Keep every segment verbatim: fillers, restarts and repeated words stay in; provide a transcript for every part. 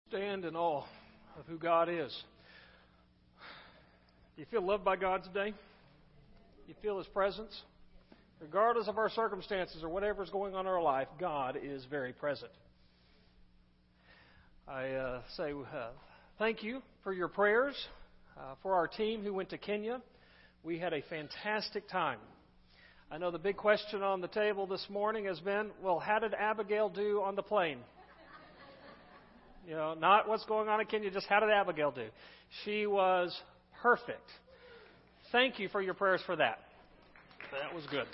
Stand in awe of who God is. Do you feel loved by God today? Do you feel His presence? Regardless of our circumstances or whatever is going on in our life, God is very present. I uh, say uh, thank you for your prayers, uh, for our team who went to Kenya. We had a fantastic time. I know the big question on the table this morning has been, well, how did Abigail do on the plane? You know, not what's going on in Kenya, just how did Abigail do? She was perfect. Thank you for your prayers for that. That was good.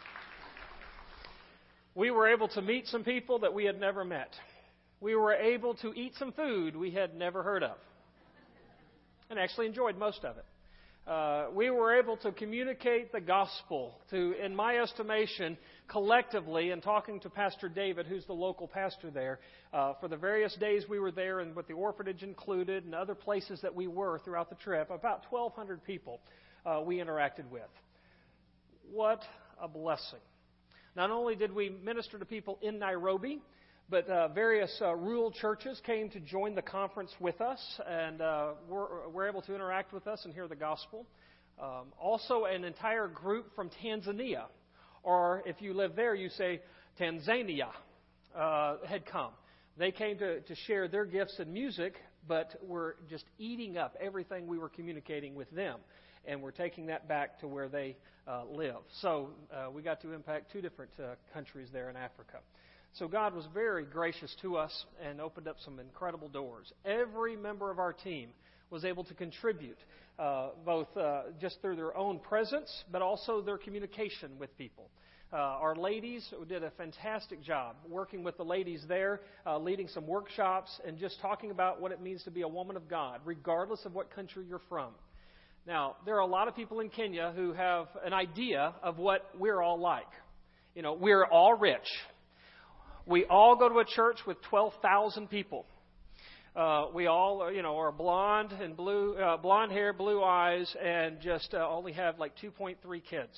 We were able to meet some people that we had never met. We were able to eat some food we had never heard of. And actually enjoyed most of it. Uh, we were able to communicate the gospel to, in my estimation, collectively, and talking to Pastor David, who's the local pastor there, uh, for the various days we were there and with the orphanage included and other places that we were throughout the trip, about twelve hundred people uh, we interacted with. What a blessing. Not only did we minister to people in Nairobi, but uh, various uh, rural churches came to join the conference with us and uh, were, were able to interact with us and hear the gospel. Um, also, an entire group from Tanzania, or if you live there, you say Tanzania, uh, had come. They came to, to share their gifts in music, but were just eating up everything we were communicating with them. And we're taking that back to where they uh, live. So uh, we got to impact two different uh, countries there in Africa. So God was very gracious to us and opened up some incredible doors. Every member of our team was able to contribute, uh, both uh, just through their own presence, but also their communication with people. Uh, our ladies did a fantastic job working with the ladies there, uh, leading some workshops, and just talking about what it means to be a woman of God, regardless of what country you're from. Now, there are a lot of people in Kenya who have an idea of what we're all like. You know, we're all rich. We all go to a church with twelve thousand people. Uh, we all, you know, are blonde and blue, uh, blonde hair, blue eyes, and just uh, only have like two point three kids.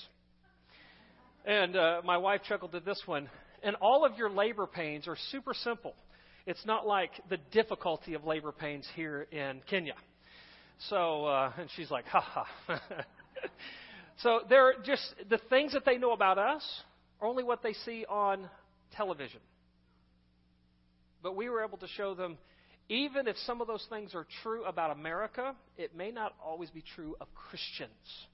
And uh, my wife chuckled at this one. And all of your labor pains are super simple. It's not like the difficulty of labor pains here in Kenya. So, uh, and she's like, ha ha. So they're just, the things that they know about us are only what they see on television. But we were able to show them, even if some of those things are true about America, it may not always be true of Christians.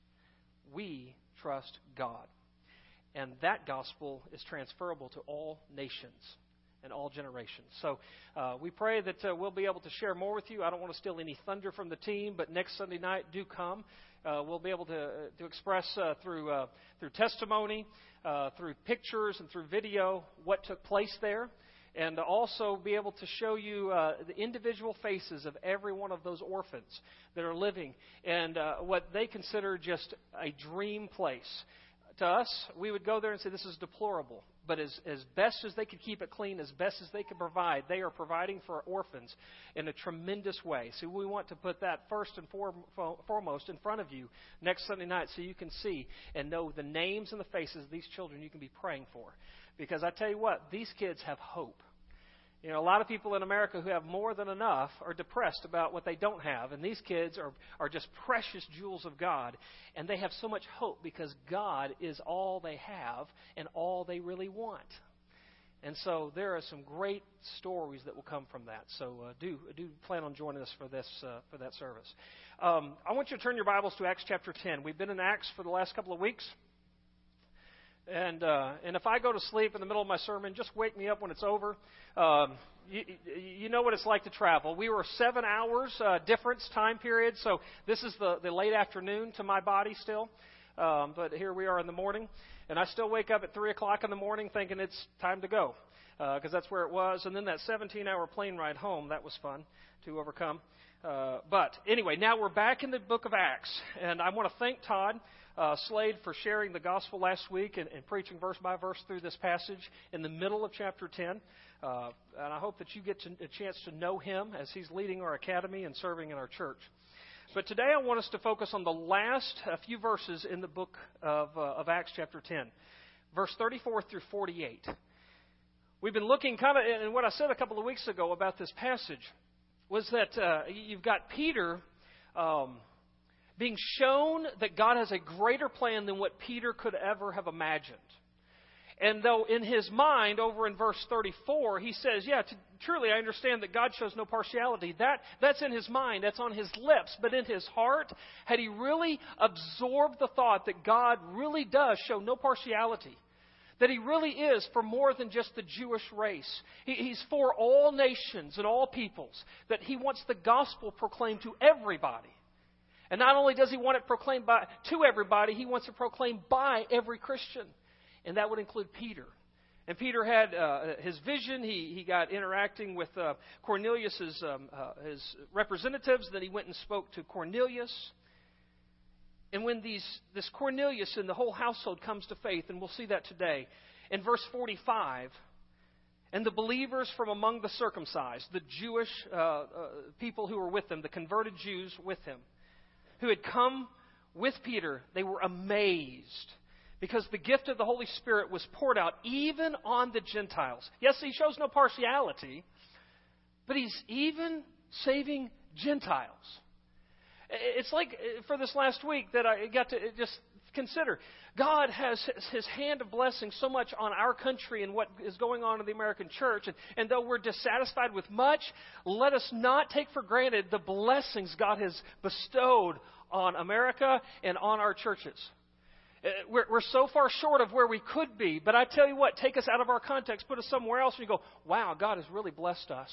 We trust God. And that gospel is transferable to all nations and all generations. So uh, we pray that uh, we'll be able to share more with you. I don't want to steal any thunder from the team, but next Sunday night, do come. Uh, we'll be able to uh, to express uh, through uh, through testimony, uh, through pictures, and through video what took place there. And also be able to show you uh, the individual faces of every one of those orphans that are living and uh, what they consider just a dream place. To us, we would go there and say, this is deplorable. But as, as best as they could keep it clean, as best as they could provide, they are providing for orphans in a tremendous way. So we want to put that first and foremost in front of you next Sunday night so you can see and know the names and the faces of these children you can be praying for. Because I tell you what, these kids have hope. You know, a lot of people in America who have more than enough are depressed about what they don't have. And these kids are, are just precious jewels of God. And they have so much hope because God is all they have and all they really want. And so there are some great stories that will come from that. So uh, do do plan on joining us for this uh, for that service. Um, I want you to turn your Bibles to Acts chapter ten. We've been in Acts for the last couple of weeks. And uh, and if I go to sleep in the middle of my sermon, just wake me up when it's over. Um, you, you know what it's like to travel. We were seven hours uh, difference time period, so this is the, the late afternoon to my body still. Um, but here we are in the morning, and I still wake up at three o'clock in the morning thinking it's time to go because uh, that's where it was. And then that seventeen-hour plane ride home, that was fun to overcome. Uh, but anyway, now we're back in the book of Acts, and I want to thank Todd Uh, Slade for sharing the gospel last week and, and preaching verse by verse through this passage in the middle of chapter ten. Uh, and I hope that you get to, a chance to know him as he's leading our academy and serving in our church. But today I want us to focus on the last uh, few verses in the book of, uh, of Acts chapter ten, verse thirty-four through forty-eight. We've been looking kind of in what I said a couple of weeks ago about this passage. was that uh, you've got Peter um, being shown that God has a greater plan than what Peter could ever have imagined. And though in his mind, over in verse thirty-four, he says, yeah, to, truly I understand that God shows no partiality. That, that's in his mind, that's on his lips. But in his heart, had he really absorbed the thought that God really does show no partiality, that he really is for more than just the Jewish race. He, he's for all nations and all peoples, that he wants the gospel proclaimed to everybody. And not only does he want it proclaimed by, to everybody, he wants it proclaimed by every Christian. And that would include Peter. And Peter had uh, his vision. He, he got interacting with uh, Cornelius' um, uh, his representatives. Then he went and spoke to Cornelius. And when these this Cornelius and the whole household comes to faith, and we'll see that today, in verse forty-five, and the believers from among the circumcised, the Jewish uh, uh, people who were with him, the converted Jews with him, who had come with Peter, they were amazed because the gift of the Holy Spirit was poured out even on the Gentiles. Yes, he shows no partiality, but he's even saving Gentiles. It's like for this last week that I got to just consider. God has his hand of blessing so much on our country and what is going on in the American church. And, and though we're dissatisfied with much, let us not take for granted the blessings God has bestowed on America and on our churches. We're, we're so far short of where we could be. But I tell you what, take us out of our context, put us somewhere else, and you go, wow, God has really blessed us.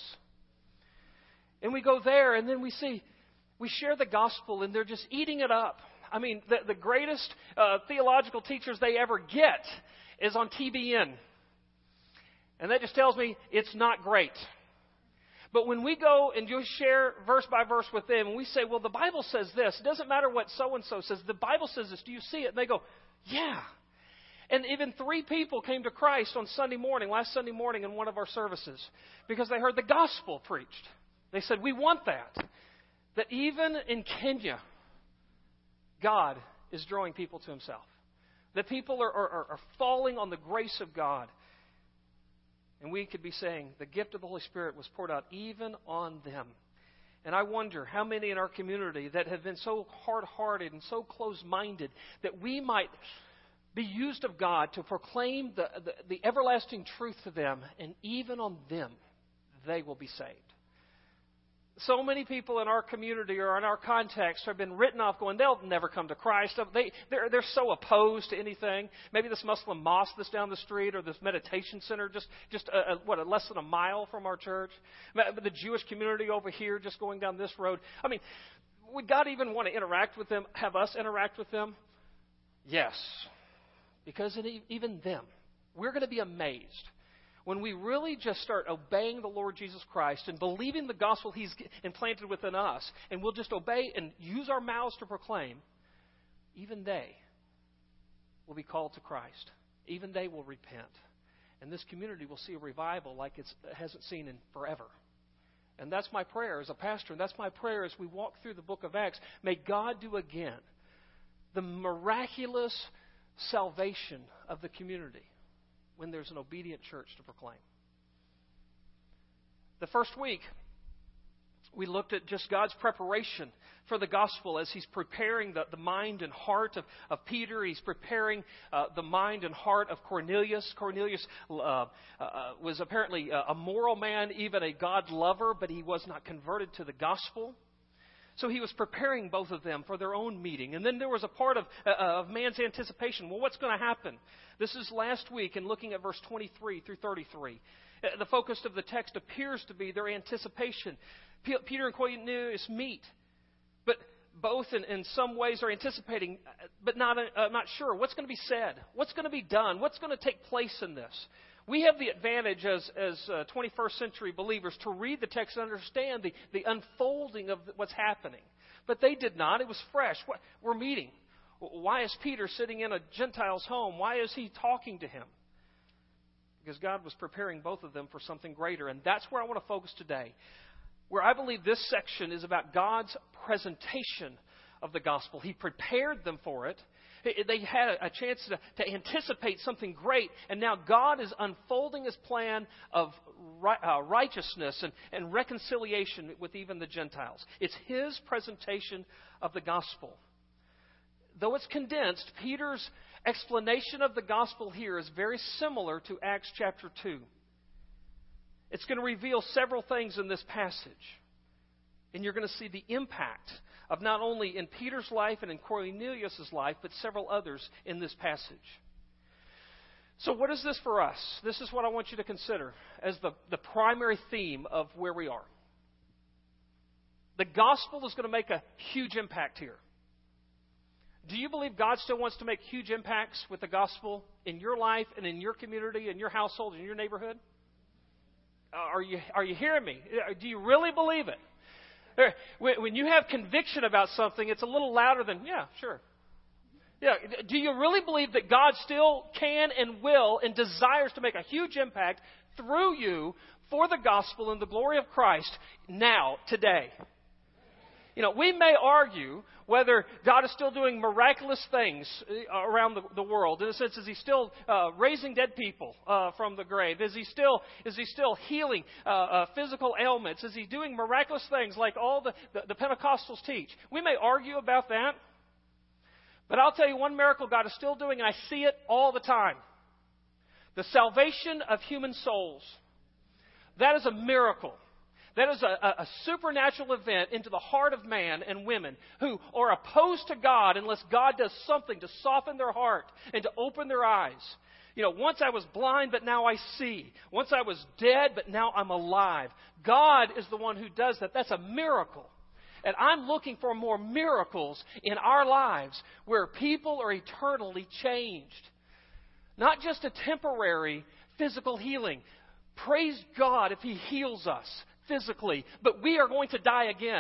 And we go there, and then we see, we share the gospel, and they're just eating it up. I mean, the, the greatest uh, theological teachers they ever get is on T B N. And that just tells me it's not great. But when we go and just share verse by verse with them, and we say, well, the Bible says this. It doesn't matter what so-and-so says. The Bible says this. Do you see it? And they go, yeah. And even three people came to Christ on Sunday morning, last Sunday morning in one of our services, because they heard the gospel preached. They said, we want that. That even in Kenya, God is drawing people to himself. That people are, are, are falling on the grace of God. And we could be saying the gift of the Holy Spirit was poured out even on them. And I wonder how many in our community that have been so hard-hearted and so closed-minded that we might be used of God to proclaim the, the, the everlasting truth to them, and even on them, they will be saved. So many people in our community or in our context have been written off going, they'll never come to Christ. They, they're, they're so opposed to anything. Maybe this Muslim mosque that's down the street or this meditation center just, just a, a, what, a less than a mile from our church. The Jewish community over here just going down this road. I mean, would God even want to interact with them, have us interact with them? Yes. Because in, even them, we're going to be amazed when we really just start obeying the Lord Jesus Christ and believing the gospel he's implanted within us, and we'll just obey and use our mouths to proclaim, even they will be called to Christ. Even they will repent. And this community will see a revival like it's, it hasn't seen in forever. And that's my prayer as a pastor, and that's my prayer as we walk through the book of Acts. May God do again the miraculous salvation of the community when there's an obedient church to proclaim. The first week, we looked at just God's preparation for the gospel as he's preparing the, the mind and heart of, of Peter. He's preparing uh, the mind and heart of Cornelius. Cornelius uh, uh, was apparently a moral man, even a God lover, but he was not converted to the gospel. So he was preparing both of them for their own meeting. And then there was a part of, uh, of man's anticipation. Well, what's going to happen? This is last week in looking at verse twenty-three through thirty-three. Uh, the focus of the text appears to be their anticipation. P- Peter and Cornelius meet, but both in, in some ways are anticipating, but not, uh, not sure. What's going to be said? What's going to be done? What's going to take place in this? We have the advantage as, as uh, twenty-first century believers to read the text and understand the, the unfolding of what's happening. But they did not. It was fresh. What, we're meeting. Why is Peter sitting in a Gentile's home? Why is he talking to him? Because God was preparing both of them for something greater. And that's where I want to focus today. Where I believe this section is about God's presentation of the gospel. He prepared them for it. They had a chance to, to anticipate something great, and now God is unfolding His plan of uh, righteousness and, and reconciliation with even the Gentiles. It's His presentation of the gospel. Though it's condensed, Peter's explanation of the gospel here is very similar to Acts chapter two. It's going to reveal several things in this passage. And you're going to see the impact of not only in Peter's life and in Cornelius' life, but several others in this passage. So what is this for us? This is what I want you to consider as the, the primary theme of where we are. The gospel is going to make a huge impact here. Do you believe God still wants to make huge impacts with the gospel in your life and in your community, in your household, in your neighborhood? Uh, are you are you hearing me? Do you really believe it? There, when, when you have conviction about something, it's a little louder than, yeah, sure. Yeah, do you really believe that God still can and will and desires to make a huge impact through you for the gospel and the glory of Christ now, today? You know, we may argue whether God is still doing miraculous things around the, the world. In a sense, is He still uh, raising dead people uh, from the grave? Is He still is He still healing uh, uh, physical ailments? Is He doing miraculous things like all the, the, the Pentecostals teach? We may argue about that. But I'll tell you one miracle God is still doing, and I see it all the time. The salvation of human souls. That is a miracle. That is a, a, a supernatural event into the heart of man and women who are opposed to God unless God does something to soften their heart and to open their eyes. You know, once I was blind, but now I see. Once I was dead, but now I'm alive. God is the one who does that. That's a miracle. And I'm looking for more miracles in our lives where people are eternally changed. Not just a temporary physical healing. Praise God if He heals us physically, but we are going to die again.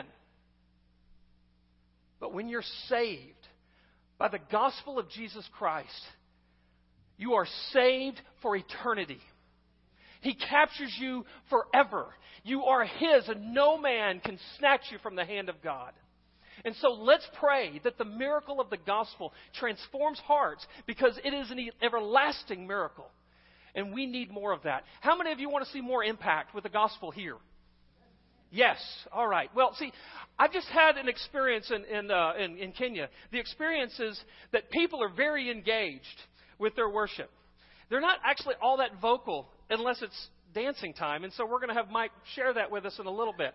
But when you're saved by the gospel of Jesus Christ, you are saved for eternity. He captures you forever. You are His, and no man can snatch you from the hand of God. And so let's pray that the miracle of the gospel transforms hearts, because it is an everlasting miracle. And we need more of that. How many of you want to see more impact with the gospel here? Yes. All right. Well, see, I've just had an experience in in, uh, in in Kenya. The experience is that people are very engaged with their worship. They're not actually all that vocal unless it's dancing time. And so we're going to have Mike share that with us in a little bit.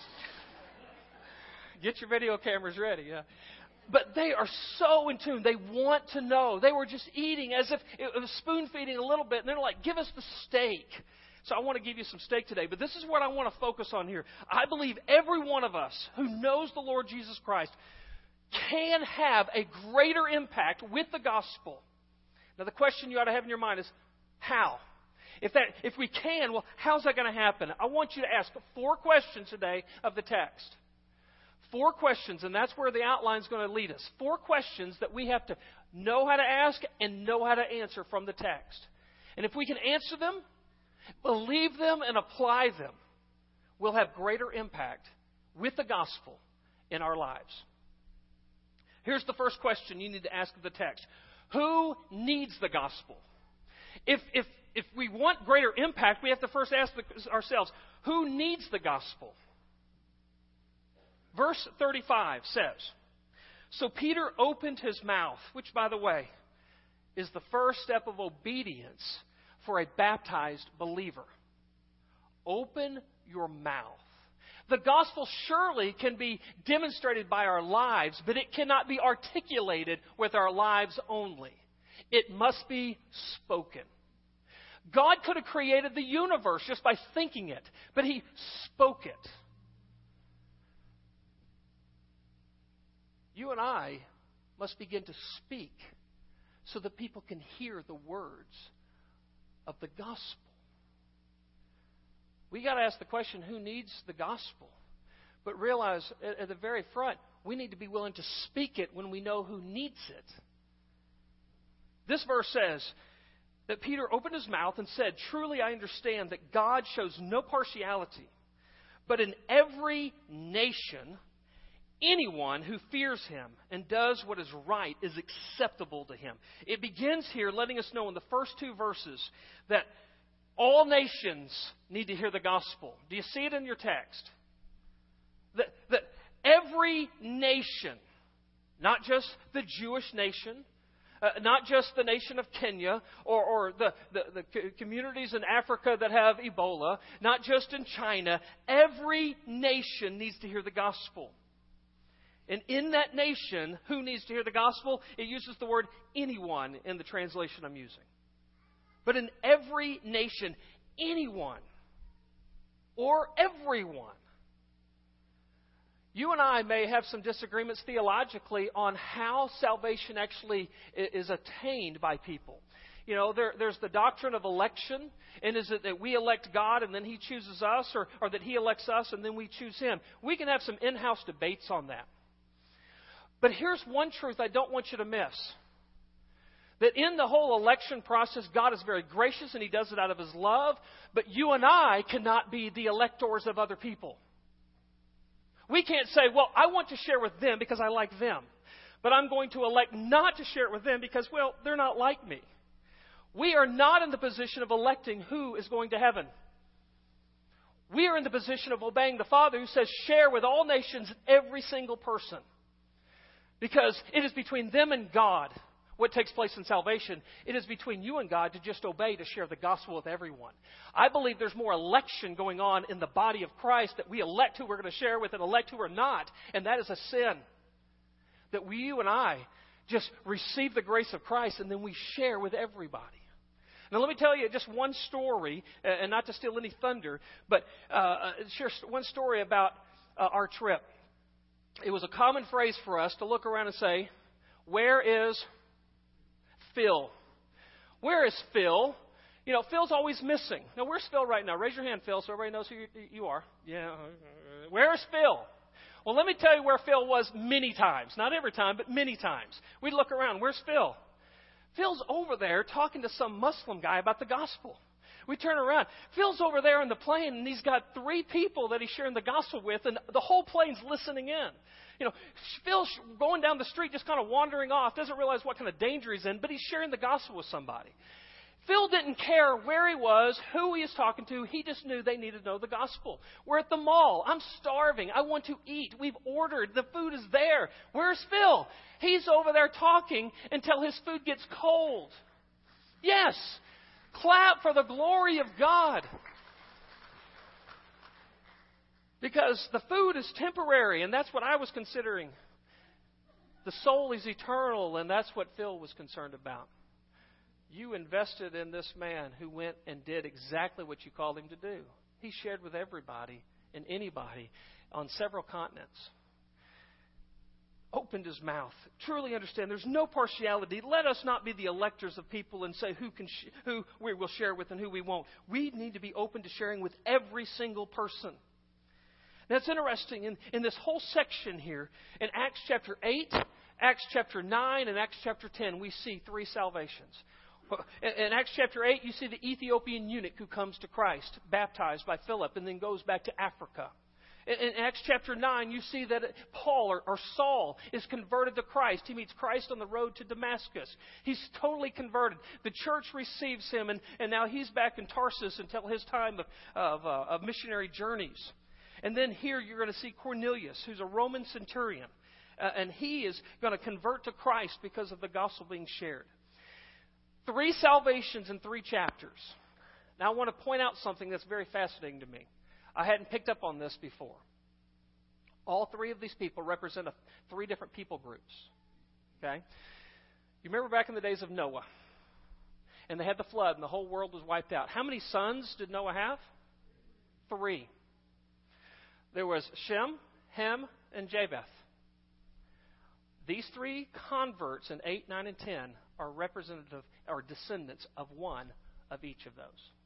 Get your video cameras ready. Yeah. But they are so in tune. They want to know. They were just eating as if it was spoon feeding a little bit. And they're like, give us the steak. So I want to give you some steak today. But this is what I want to focus on here. I believe every one of us who knows the Lord Jesus Christ can have a greater impact with the gospel. Now the question you ought to have in your mind is, how? If that, if we can, well, how's that going to happen? I want you to ask four questions today of the text. Four questions, and that's where the outline is going to lead us. Four questions that we have to know how to ask and know how to answer from the text. And if we can answer them, believe them, and apply them, we'll have greater impact with the gospel in our lives. Here's the first question you need to ask of the text. Who needs the gospel? If if if we want greater impact, we have to first ask the, ourselves, who needs the gospel? Verse thirty-five says, so Peter opened his mouth, which, by the way, is the first step of obedience for a baptized believer. Open your mouth. The gospel surely can be demonstrated by our lives, but it cannot be articulated with our lives only. It must be spoken. God could have created the universe just by thinking it, but He spoke it. You and I must begin to speak so that people can hear the words of the gospel. We got to ask the question, who needs the gospel? But realize at, at the very front, we need to be willing to speak it when we know who needs it. This verse says that Peter opened his mouth and said, truly I understand that God shows no partiality, but in every nation, anyone who fears him and does what is right is acceptable to him. It begins here letting us know in the first two verses that all nations need to hear the gospel. Do you see it in your text? That, that every nation, not just the Jewish nation, uh, not just the nation of Kenya or, or the, the, the communities in Africa that have Ebola, not just in China, every nation needs to hear the gospel. And in that nation, who needs to hear the gospel? It uses the word anyone in the translation I'm using. But in every nation, anyone or everyone. You and I may have some disagreements theologically on how salvation actually is attained by people. You know, there, there's the doctrine of election. And is it that we elect God and then He chooses us, or, or that He elects us and then we choose Him? We can have some in-house debates on that. But here's one truth I don't want you to miss. That in the whole election process, God is very gracious and He does it out of His love. But you and I cannot be the electors of other people. We can't say, well, I want to share with them because I like them. But I'm going to elect not to share it with them because, well, they're not like me. We are not in the position of electing who is going to heaven. We are in the position of obeying the Father who says, share with all nations every single person. Because it is between them and God what takes place in salvation. It is between you and God to just obey, to share the gospel with everyone. I believe there's more election going on in the body of Christ, that we elect who we're going to share with and elect who we're not. And that is a sin. That we, you and I just receive the grace of Christ and then we share with everybody. Now let me tell you just one story, and not to steal any thunder, but uh, share one story about uh, our trip. It was a common phrase for us to look around and say, where is Phil? Where is Phil? You know, Phil's always missing. Now, where's Phil right now? Raise your hand, Phil, so everybody knows who you, you are. Yeah. Where's Phil? Well, let me tell you where Phil was many times. Not every time, but many times. We'd look around. Where's Phil? Phil's over there talking to some Muslim guy about the gospel. We turn around. Phil's over there on the plane, and he's got three people that he's sharing the gospel with, and the whole plane's listening in. You know, Phil's going down the street, just kind of wandering off, doesn't realize what kind of danger he's in, but he's sharing the gospel with somebody. Phil didn't care where he was, who he was talking to. He just knew they needed to know the gospel. We're at the mall. I'm starving. I want to eat. We've ordered. The food is there. Where's Phil? He's over there talking until his food gets cold. Yes. Clap for the glory of God. Because the food is temporary, and that's what I was considering. The soul is eternal, and that's what Phil was concerned about. You invested in this man who went and did exactly what you called him to do. He shared with everybody and anybody on several continents. Opened his mouth. Truly understand there's no partiality. Let us not be the electors of people and say who can sh- who we will share with and who we won't. We need to be open to sharing with every single person. Now it's interesting, in, in this whole section here, in Acts chapter eight, Acts chapter nine, and Acts chapter ten, we see three salvations. In Acts chapter eight, you see the Ethiopian eunuch who comes to Christ, baptized by Philip, and then goes back to Africa. In Acts chapter nine, you see that Paul or, or Saul is converted to Christ. He meets Christ on the road to Damascus. He's totally converted. The church receives him, and, and now he's back in Tarsus until his time of, of, uh, of missionary journeys. And then here you're going to see Cornelius, who's a Roman centurion. Uh, and he is going to convert to Christ because of the gospel being shared. Three salvations in three chapters. Now I want to point out something that's very fascinating to me. I hadn't picked up on this before. All three of these people represent a, three different people groups. Okay? You remember back in the days of Noah, and they had the flood, and the whole world was wiped out. How many sons did Noah have? Three. There was Shem, Ham, and Japheth. These three converts in eight, nine, and ten are representative or descendants of one of each of those.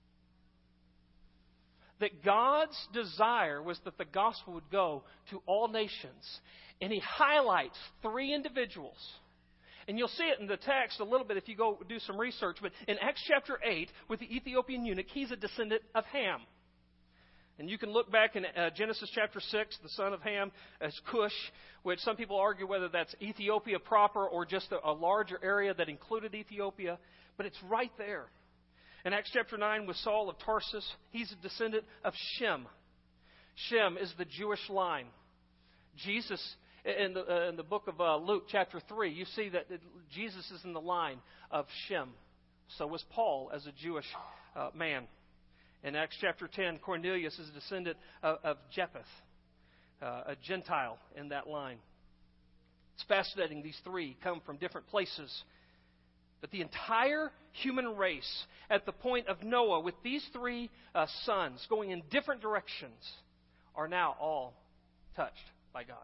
That God's desire was that the gospel would go to all nations. And He highlights three individuals. And you'll see it in the text a little bit if you go do some research. But in Acts chapter eight, with the Ethiopian eunuch, he's a descendant of Ham. And you can look back in uh, Genesis chapter six, the son of Ham as Cush, which some people argue whether that's Ethiopia proper or just a, a larger area that included Ethiopia. But it's right there. In Acts chapter nine with Saul of Tarsus, he's a descendant of Shem. Shem is the Jewish line. Jesus, in the, uh, in the book of uh, Luke chapter three, you see that it, Jesus is in the line of Shem. So was Paul as a Jewish uh, man. In Acts chapter ten, Cornelius is a descendant of, of Japheth, uh, a Gentile in that line. It's fascinating. These three come from different places. But the entire human race, at the point of Noah, with these three uh, sons going in different directions, are now all touched by God.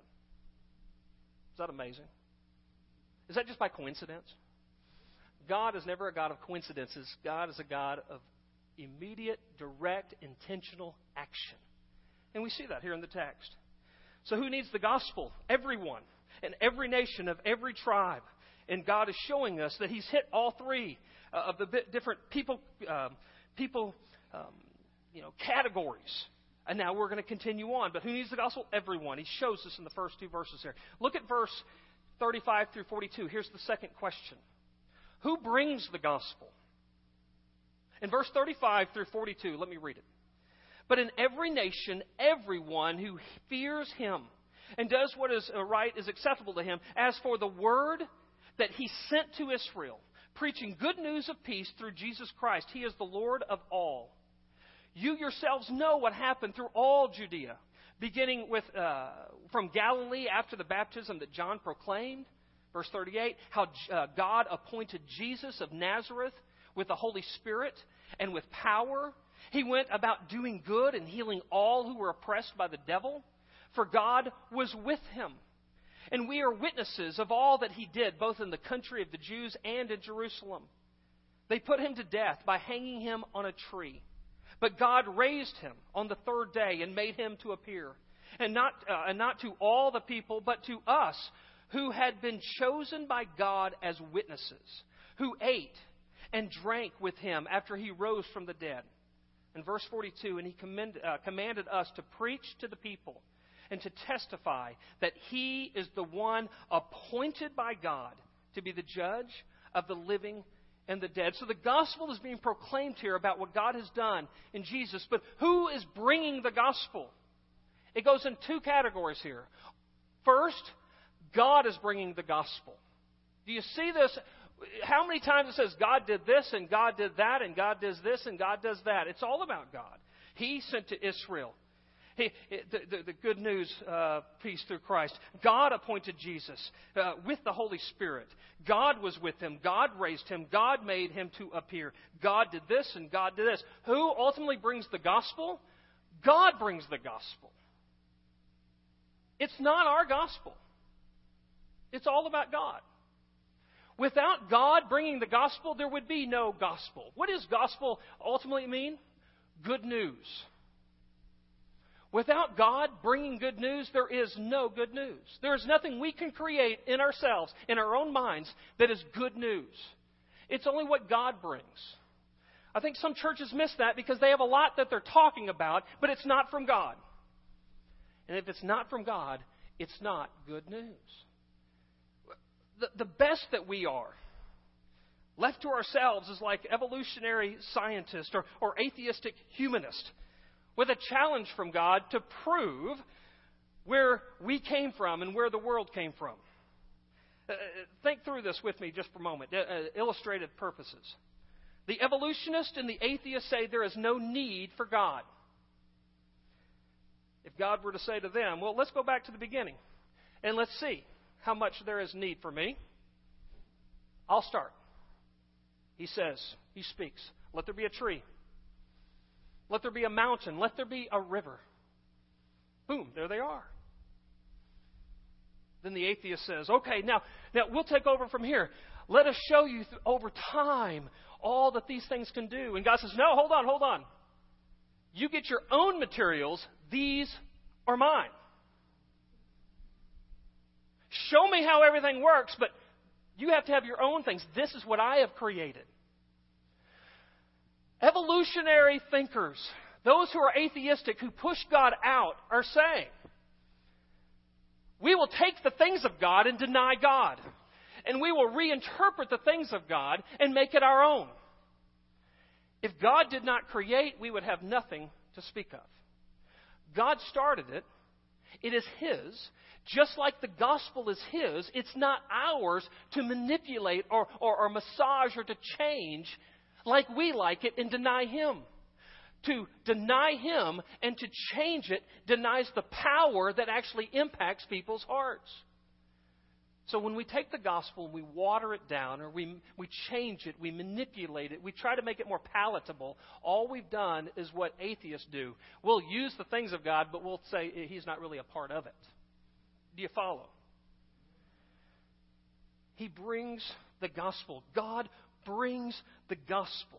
Is that amazing? Is that just by coincidence? God is never a God of coincidences. God is a God of immediate, direct, intentional action. And we see that here in the text. So who needs the gospel? Everyone. In every nation, of every tribe. And God is showing us that He's hit all three uh, of the bit different people, um, people, um, you know, categories. And now we're going to continue on. But who needs the gospel? Everyone. He shows us in the first two verses here. Look at verse thirty-five through forty-two. Here's the second question. Who brings the gospel? In verse thirty-five through forty-two, let me read it. But in every nation, everyone who fears Him and does what is right is acceptable to Him. As for the word that He sent to Israel, preaching good news of peace through Jesus Christ, He is the Lord of all. You yourselves know what happened through all Judea, beginning with uh, from Galilee after the baptism that John proclaimed. Verse thirty-eight, how uh, God appointed Jesus of Nazareth with the Holy Spirit and with power. He went about doing good and healing all who were oppressed by the devil, for God was with Him. And we are witnesses of all that He did, both in the country of the Jews and in Jerusalem. They put Him to death by hanging Him on a tree. But God raised Him on the third day and made Him to appear. And not, uh, and not to all the people, but to us who had been chosen by God as witnesses, who ate and drank with Him after He rose from the dead. In verse forty-two, and He commend, uh, commanded us to preach to the people and to testify that He is the one appointed by God to be the judge of the living and the dead. So the gospel is being proclaimed here about what God has done in Jesus. But who is bringing the gospel? It goes in two categories here. First, God is bringing the gospel. Do you see this? How many times it says God did this and God did that and God does this and God does that? It's all about God. He sent to Israel He, the, the, the good news uh, peace through Christ. God appointed Jesus uh, with the Holy Spirit. God was with Him. God raised Him. God made Him to appear. God did this and God did this. Who ultimately brings the gospel? God brings the gospel. It's not our gospel. It's all about God. Without God bringing the gospel, there would be no gospel. What does gospel ultimately mean? Good news. Without God bringing good news, there is no good news. There is nothing we can create in ourselves, in our own minds, that is good news. It's only what God brings. I think some churches miss that because they have a lot that they're talking about, but it's not from God. And if it's not from God, it's not good news. The, the best that we are, left to ourselves, is like evolutionary scientist or, or atheistic humanist, with a challenge from God to prove where we came from and where the world came from. Uh, think through this with me just for a moment, uh, illustrative purposes. The evolutionist and the atheist say there is no need for God. If God were to say to them, well, let's go back to the beginning and let's see how much there is need for me. I'll start. He says, He speaks, let there be a tree. Let there be a mountain. Let there be a river. Boom, there they are. Then the atheist says, okay, now, now we'll take over from here. Let us show you th- over time all that these things can do. And God says, no, hold on, hold on. You get your own materials. These are mine. Show me how everything works, but you have to have your own things. This is what I have created. Evolutionary thinkers, Those who are atheistic, who push God out, are saying, we will take the things of God and deny God. And we will reinterpret the things of God and make it our own. If God did not create, we would have nothing to speak of. God started it. It is His. Just like the gospel is His, it's not ours to manipulate or, or, or massage or to change like we like it and deny Him. To deny Him and to change it denies the power that actually impacts people's hearts. So when we take the gospel and we water it down, or we we change it, we manipulate it, we try to make it more palatable, all we've done is what atheists do. We'll use the things of God, but we'll say He's not really a part of it. Do you follow? He brings the gospel. God brings the gospel.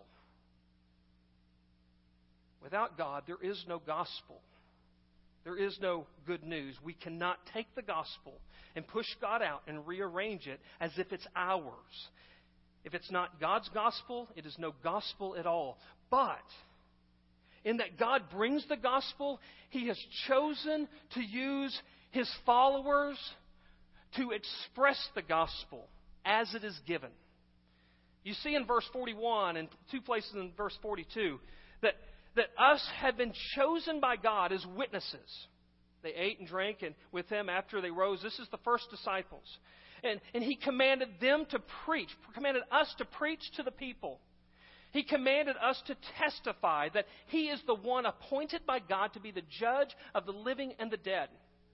Without God, there is no gospel. There is no good news. We cannot take the gospel and push God out and rearrange it as if it's ours. If it's not God's gospel, it is no gospel at all. But in that God brings the gospel, He has chosen to use His followers to express the gospel as it is given. You see in verse forty-one and two places in verse forty-two that that us have been chosen by God as witnesses. They ate and drank and with Him after they rose. This is the first disciples. And, and He commanded them to preach, commanded us to preach to the people. He commanded us to testify that He is the one appointed by God to be the judge of the living and the dead.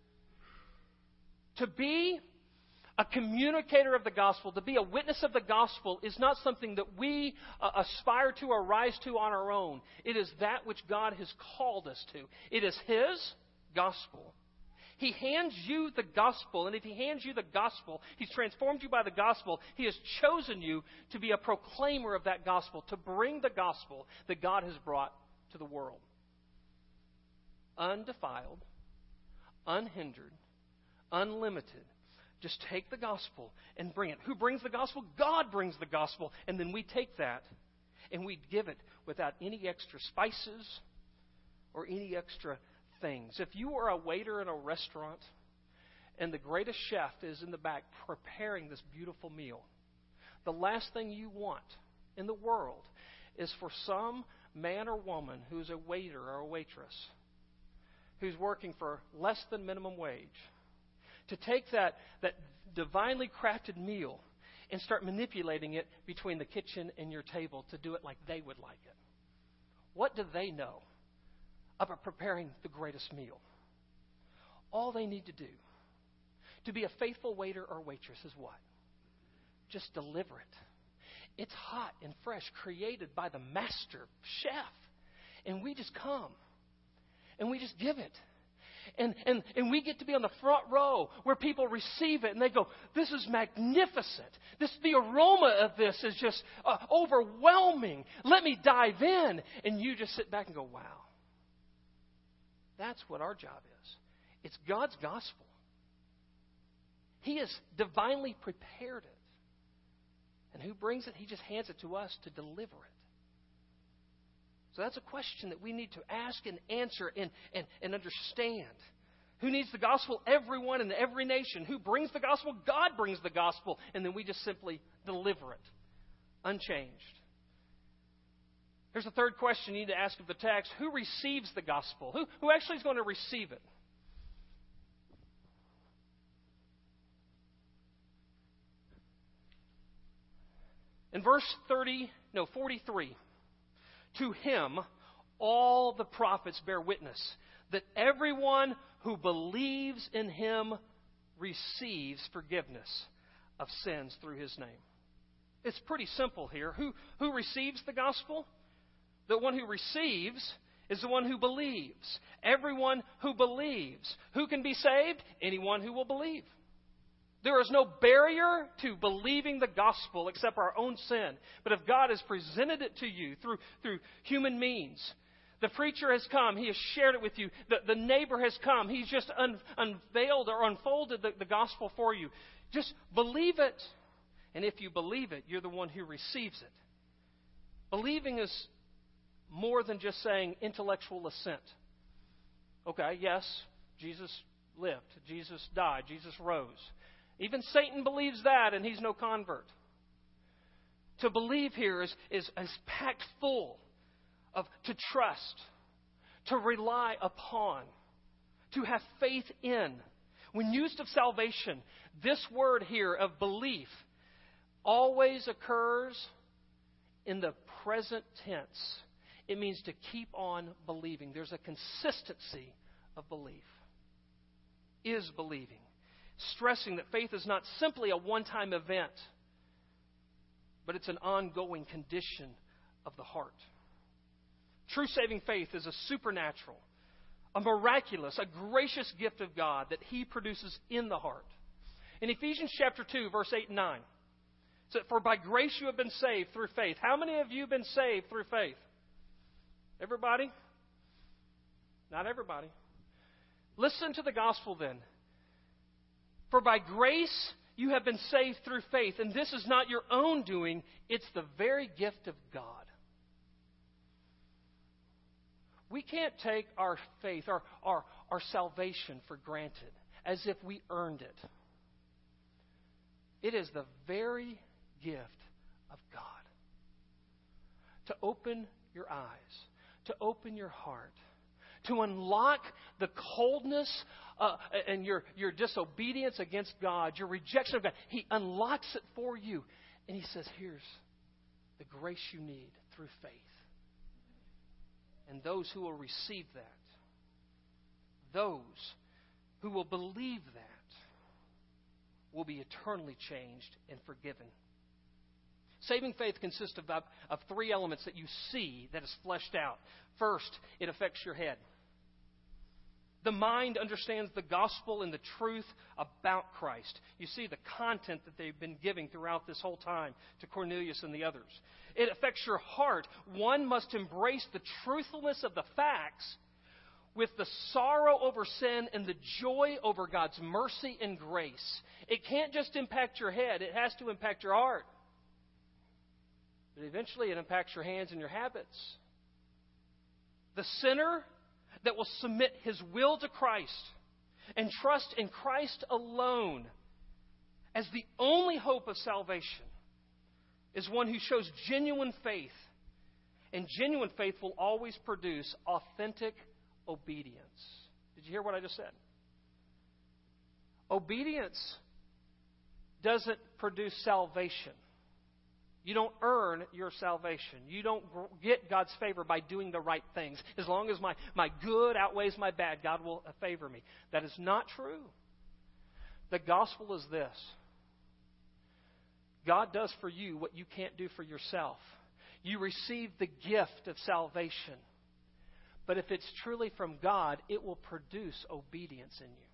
To be a communicator of the gospel, to be a witness of the gospel, is not something that we uh, aspire to or rise to on our own. It is that which God has called us to. It is His gospel. He hands you the gospel, and if He hands you the gospel, He's transformed you by the gospel. He has chosen you to be a proclaimer of that gospel, to bring the gospel that God has brought to the world. Undefiled, unhindered, unlimited. Just take the gospel and bring it. Who brings the gospel? God brings the gospel. And then we take that and we give it without any extra spices or any extra things. If you are a waiter in a restaurant and the greatest chef is in the back preparing this beautiful meal, the last thing you want in the world is for some man or woman who's a waiter or a waitress who's working for less than minimum wage to take that, that divinely crafted meal and start manipulating it between the kitchen and your table to do it like they would like it. What do they know about preparing the greatest meal? All they need to do to be a faithful waiter or waitress is what? Just deliver it. It's hot and fresh, created by the master chef. And we just come and we just give it. And, and, and we get to be on the front row where people receive it and they go, this is magnificent. This, the aroma of this is just uh, overwhelming. Let me dive in. And you just sit back and go, wow. That's what our job is. It's God's gospel. He has divinely prepared it. And who brings it? He just hands it to us to deliver it. So that's a question that we need to ask and answer and, and, and understand. Who needs the gospel? Everyone in every nation. Who brings the gospel? God brings the gospel. And then we just simply deliver it, unchanged. Here's the third question you need to ask of the text. Who receives the gospel? Who, who actually is going to receive it? In verse thirty, no, forty-three. To Him, all the prophets bear witness that everyone who believes in Him receives forgiveness of sins through His name. It's pretty simple here. Who, who receives the gospel? The one who receives is the one who believes. Everyone who believes. Who can be saved? Anyone who will believe. There is no barrier to believing the gospel except our own sin. But if God has presented it to you through, through human means, the preacher has come, he has shared it with you, the, the neighbor has come, he's just un, unveiled or unfolded the, the gospel for you. Just believe it. And if you believe it, you're the one who receives it. Believing is more than just saying intellectual assent. Okay, yes, Jesus lived. Jesus died. Jesus rose. Even Satan believes that, and he's no convert. To believe here is, is, is packed full of to trust, to rely upon, to have faith in. When used of salvation, this word here of belief always occurs in the present tense. It means to keep on believing. There's a consistency of belief. Is believing. Stressing that faith is not simply a one-time event, but it's an ongoing condition of the heart. True saving faith is a supernatural, a miraculous, a gracious gift of God that He produces in the heart. In Ephesians chapter two, verse eight and nine, it says, "For by grace you have been saved through faith." How many of you have been saved through faith? Everybody? Not everybody. Listen to the gospel then. "For by grace you have been saved through faith, and this is not your own doing, it's the very gift of God." We can't take our faith, our, our, our salvation for granted, as if we earned it. It is the very gift of God. To open your eyes, to open your heart, to unlock the coldness uh, and your, your disobedience against God, your rejection of God. He unlocks it for you. And He says, here's the grace you need through faith. And those who will receive that, those who will believe that, will be eternally changed and forgiven. Saving faith consists of, of three elements that you see that is fleshed out. First, it affects your head. The mind understands the gospel and the truth about Christ. You see the content that they've been giving throughout this whole time to Cornelius and the others. It affects your heart. One must embrace the truthfulness of the facts with the sorrow over sin and the joy over God's mercy and grace. It can't just impact your head. It has to impact your heart. But eventually it impacts your hands and your habits. The sinner that will submit his will to Christ and trust in Christ alone as the only hope of salvation is one who shows genuine faith. And genuine faith will always produce authentic obedience. Did you hear what I just said? Obedience doesn't produce salvation. You don't earn your salvation. You don't get God's favor by doing the right things. As long as my, my good outweighs my bad, God will favor me. That is not true. The gospel is this. God does for you what you can't do for yourself. You receive the gift of salvation. But if it's truly from God, it will produce obedience in you.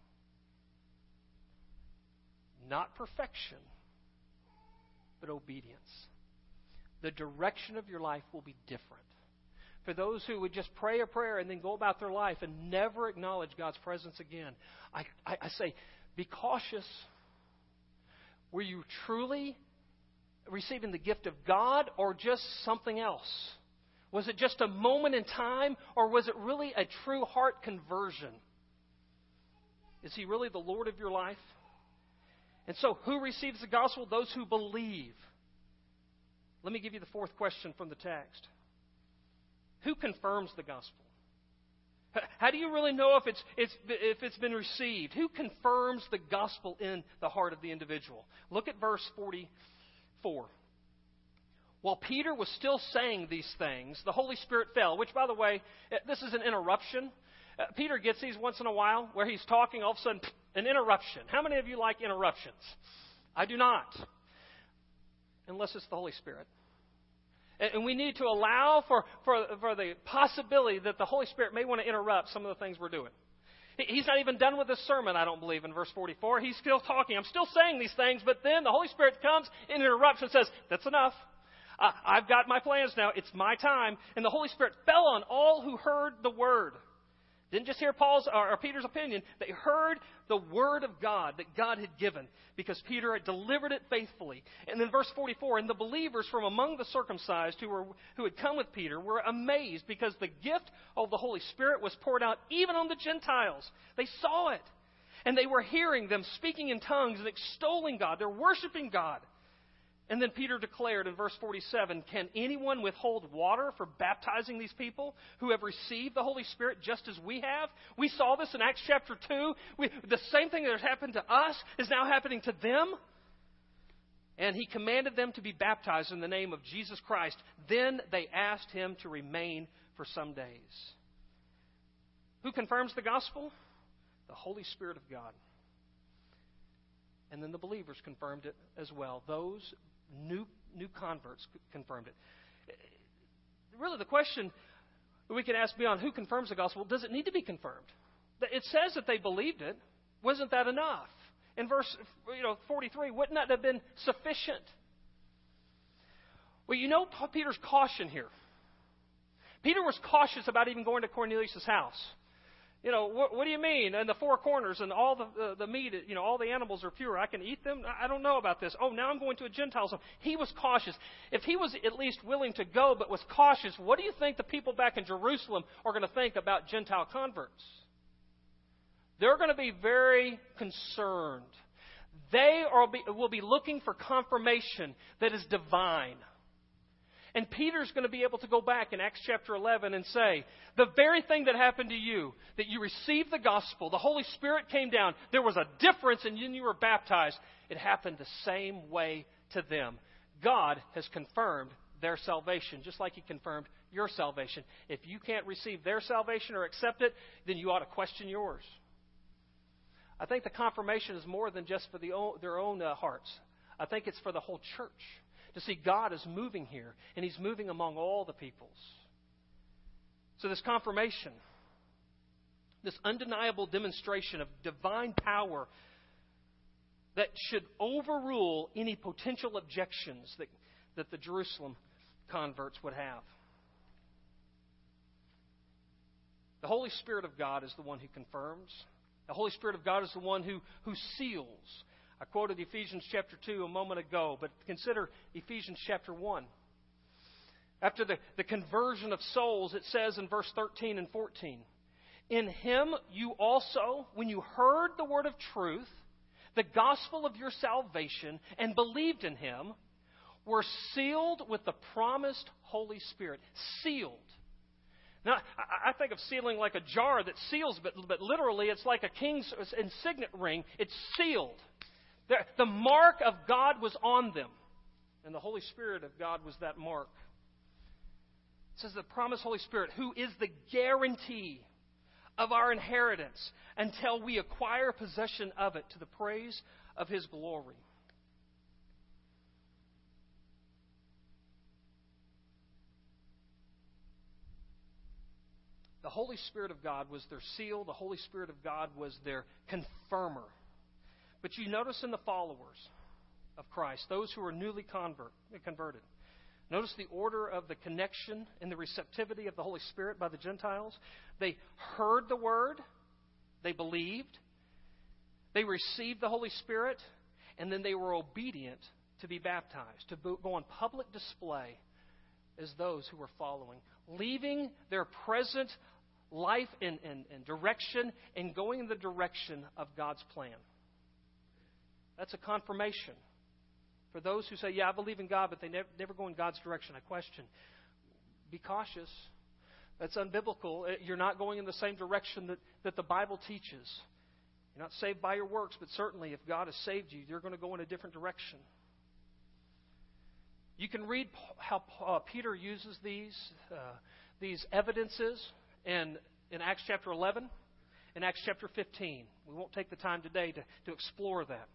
Not perfection, but obedience. The direction of your life will be different. For those who would just pray a prayer and then go about their life and never acknowledge God's presence again, I, I, I say, be cautious. Were you truly receiving the gift of God or just something else? Was it just a moment in time, or was it really a true heart conversion? Is He really the Lord of your life? And so, who receives the gospel? Those who believe. Let me give you the fourth question from the text. Who confirms the gospel? How do you really know if it's, it's, if it's been received? Who confirms the gospel in the heart of the individual? Look at verse forty-four. While Peter was still saying these things, the Holy Spirit fell, which, by the way, this is an interruption. Uh, Peter gets these once in a while where he's talking, all of a sudden, an interruption. How many of you like interruptions? I do not. Unless it's the Holy Spirit. And we need to allow for, for, for the possibility that the Holy Spirit may want to interrupt some of the things we're doing. He's not even done with this sermon, I don't believe, in verse forty-four. He's still talking. I'm still saying these things, but then the Holy Spirit comes and interrupts and says, that's enough. Uh, I've got my plans now. It's my time. And the Holy Spirit fell on all who heard the word. Didn't just hear Paul's or, or Peter's opinion. They heard the word of God that God had given because Peter had delivered it faithfully. And then verse forty-four, and the believers from among the circumcised who were who had come with Peter were amazed because the gift of the Holy Spirit was poured out even on the Gentiles. They saw it. And they were hearing them speaking in tongues and extolling God. They're worshiping God. And then Peter declared in verse forty-seven, can anyone withhold water for baptizing these people who have received the Holy Spirit just as we have? We saw this in Acts chapter two. We, the same thing that has happened to us is now happening to them. And he commanded them to be baptized in the name of Jesus Christ. Then they asked him to remain for some days. Who confirms the gospel? The Holy Spirit of God. And then the believers confirmed it as well. Those new new converts confirmed it. Really, the question we can ask beyond who confirms the gospel, does it need to be confirmed? It says that they believed it. Wasn't that enough? In verse you know, forty-three, wouldn't that have been sufficient? Well, you know Peter's caution here. Peter was cautious about even going to Cornelius' house. You know, what, what do you mean? And the four corners and all the, uh, the meat, you know, all the animals are pure. I can eat them? I don't know about this. Oh, now I'm going to a Gentile. So he was cautious. If he was at least willing to go but was cautious, what do you think the people back in Jerusalem are going to think about Gentile converts? They're going to be very concerned. They are, will be looking for confirmation that is divine. And Peter's going to be able to go back in Acts chapter eleven and say, the very thing that happened to you, that you received the gospel, the Holy Spirit came down, there was a difference and then you were baptized. It happened the same way to them. God has confirmed their salvation, just like He confirmed your salvation. If you can't receive their salvation or accept it, then you ought to question yours. I think the confirmation is more than just for the own, their own uh, hearts. I think it's for the whole church. To see God is moving here, and He's moving among all the peoples. So this confirmation, this undeniable demonstration of divine power that should overrule any potential objections that, that the Jerusalem converts would have. The Holy Spirit of God is the one who confirms. The Holy Spirit of God is the one who, who seals. I quoted Ephesians chapter two a moment ago, but consider Ephesians chapter one. After the, the conversion of souls, it says in verse thirteen and fourteen, in Him you also, when you heard the word of truth, the gospel of your salvation, and believed in Him, were sealed with the promised Holy Spirit. Sealed. Now, I think of sealing like a jar that seals, but, but literally it's like a king's insignet ring. It's sealed. The, the mark of God was on them. And the Holy Spirit of God was that mark. It says the promised Holy Spirit, who is the guarantee of our inheritance until we acquire possession of it to the praise of His glory. The Holy Spirit of God was their seal. The Holy Spirit of God was their confirmer. But you notice in the followers of Christ, those who are newly convert, converted, notice the order of the connection and the receptivity of the Holy Spirit by the Gentiles. They heard the Word, they believed, they received the Holy Spirit, and then they were obedient to be baptized, to go on public display as those who were following, leaving their present life and, and, and direction and going in the direction of God's plan. That's a confirmation. For those who say, yeah, I believe in God, but they never, never go in God's direction, I question. Be cautious. That's unbiblical. You're not going in the same direction that, that the Bible teaches. You're not saved by your works, but certainly if God has saved you, you're going to go in a different direction. You can read how uh, Peter uses these uh, these evidences in, in Acts chapter eleven and Acts chapter fifteen. We won't take the time today to, to explore that.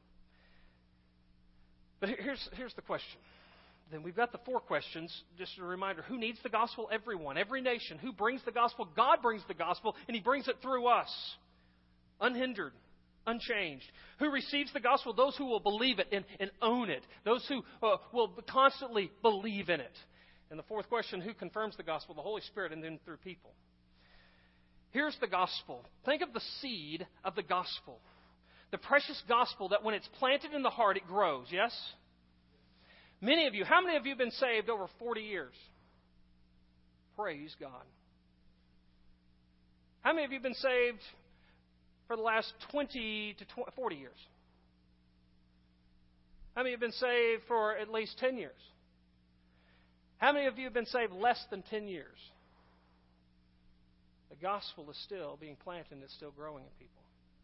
But here's, here's the question. Then we've got the four questions. Just a reminder, who needs the gospel? Everyone, every nation. Who brings the gospel? God brings the gospel, and He brings it through us, unhindered, unchanged. Who receives the gospel? Those who will believe it and, and own it. Those who uh, will constantly believe in it. And the fourth question, who confirms the gospel? The Holy Spirit, and then through people. Here's the gospel. Think of the seed of the gospel. The precious gospel that when it's planted in the heart, it grows, yes? Many of you, how many of you have been saved over forty years? Praise God. How many of you have been saved for the last twenty to forty years? How many have been saved for at least ten years? How many of you have been saved less than ten years? The gospel is still being planted and it's still growing in people.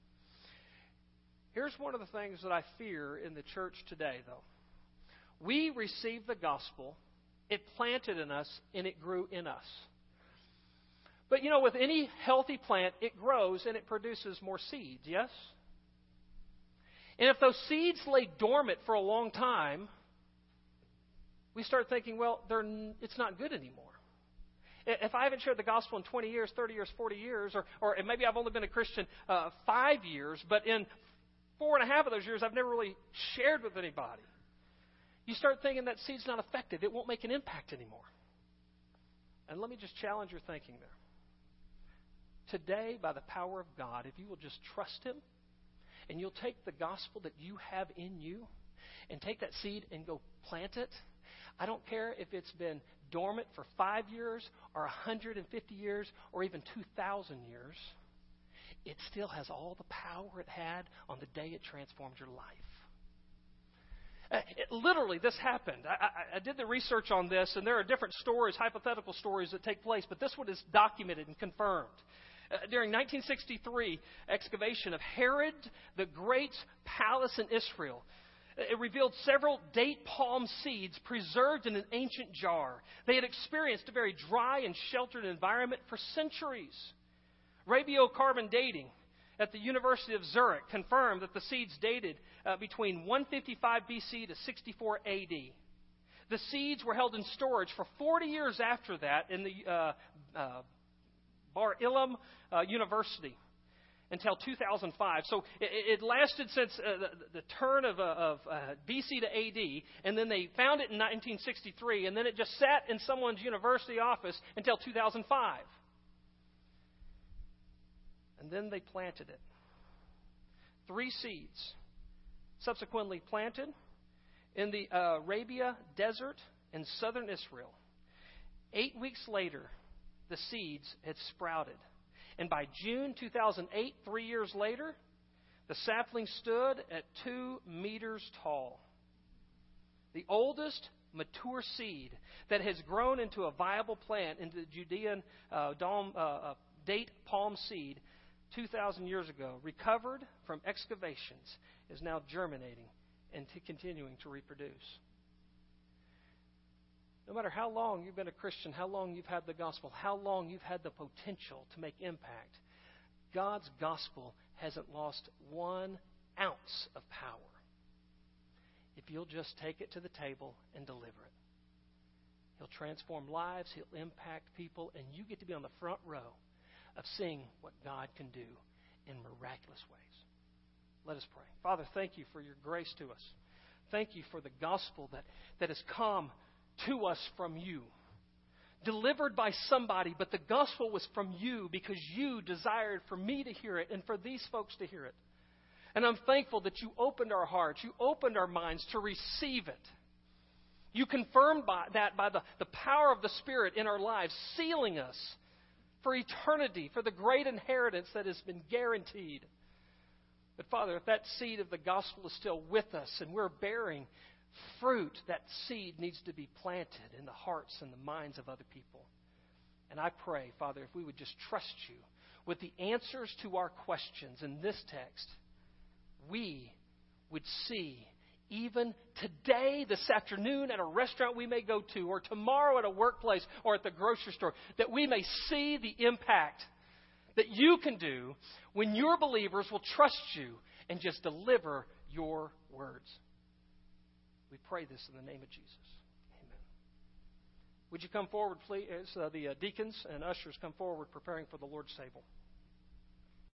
Here's one of the things that I fear in the church today, though. We received the gospel, it planted in us, and it grew in us. But, you know, with any healthy plant, it grows and it produces more seeds, yes? And if those seeds lay dormant for a long time, we start thinking, well, they're, it's not good anymore. If I haven't shared the gospel in twenty years, thirty years, forty years, or, or maybe I've only been a Christian uh, five years, but in four and a half of those years, I've never really shared with anybody. You start thinking that seed's not effective. It won't make an impact anymore. And let me just challenge your thinking there. Today, by the power of God, if you will just trust Him, and you'll take the gospel that you have in you, and take that seed and go plant it, I don't care if it's been dormant for five years, or one hundred fifty years, or even two thousand years, it still has all the power it had on the day it transformed your life. Uh, it, literally, this happened. I, I, I did the research on this, and there are different stories, hypothetical stories that take place, but this one is documented and confirmed. Uh, during nineteen sixty-three excavation of Herod the Great's palace in Israel, it revealed several date palm seeds preserved in an ancient jar. They had experienced a very dry and sheltered environment for centuries. Radiocarbon dating at the University of Zurich confirmed that the seeds dated uh, between one fifty-five B C to sixty-four A D. The seeds were held in storage for forty years after that in the uh, uh, Bar Ilam uh, University until two thousand five. So it, it lasted since uh, the, the turn of, uh, of uh, B C to A D, and then they found it in nineteen sixty-three, and then it just sat in someone's university office until two thousand five. And then they planted it. Three seeds subsequently planted in the uh, Arabia Desert in southern Israel. Eight weeks later, the seeds had sprouted. And by June two thousand eight, three years later, the sapling stood at two meters tall. The oldest mature seed that has grown into a viable plant, into the Judean uh, dome, uh, uh, date palm seed, two thousand years ago, recovered from excavations, is now germinating and to continuing to reproduce. No matter how long you've been a Christian, how long you've had the gospel, how long you've had the potential to make impact, God's gospel hasn't lost one ounce of power if you'll just take it to the table and deliver it. He'll transform lives, He'll impact people, and you get to be on the front row of seeing what God can do in miraculous ways. Let us pray. Father, thank you for your grace to us. Thank you for the gospel that, that has come to us from you, delivered by somebody, but the gospel was from you because you desired for me to hear it and for these folks to hear it. And I'm thankful that you opened our hearts, you opened our minds to receive it. You confirmed by that by the, the power of the Spirit in our lives, sealing us for eternity, for the great inheritance that has been guaranteed. But Father, if that seed of the gospel is still with us and we're bearing fruit, that seed needs to be planted in the hearts and the minds of other people. And I pray, Father, if we would just trust you with the answers to our questions in this text, we would see even today, this afternoon, at a restaurant we may go to, or tomorrow at a workplace or at the grocery store, that we may see the impact that you can do when your believers will trust you and just deliver your words. We pray this in the name of Jesus. Amen. Would you come forward, please? Uh, the uh, deacons and ushers come forward preparing for the Lord's table.